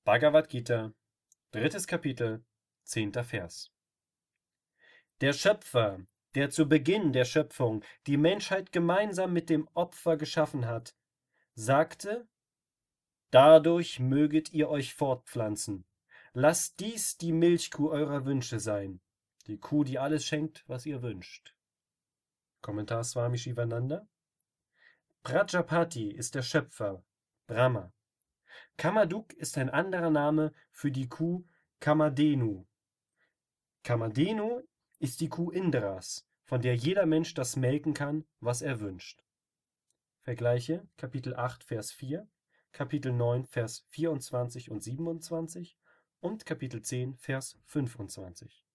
Bhagavad Gita, 3. Kapitel, 10. Vers. Der Schöpfer, der zu Beginn der Schöpfung die Menschheit gemeinsam mit dem Opfer geschaffen hat, sagte: Dadurch möget ihr euch fortpflanzen. Lasst dies die Milchkuh eurer Wünsche sein, die Kuh, die alles schenkt, was ihr wünscht. Kommentar Swami Shivananda. Prajapati ist der Schöpfer, Brahma. Kamaduk ist ein anderer Name für die Kuh Kamadhenu. Kamadhenu ist die Kuh Indras, von der jeder Mensch das melken kann, was er wünscht. Vergleiche Kapitel 8, Vers 4, Kapitel 9, Vers 24 und 27 und Kapitel 10, Vers 25.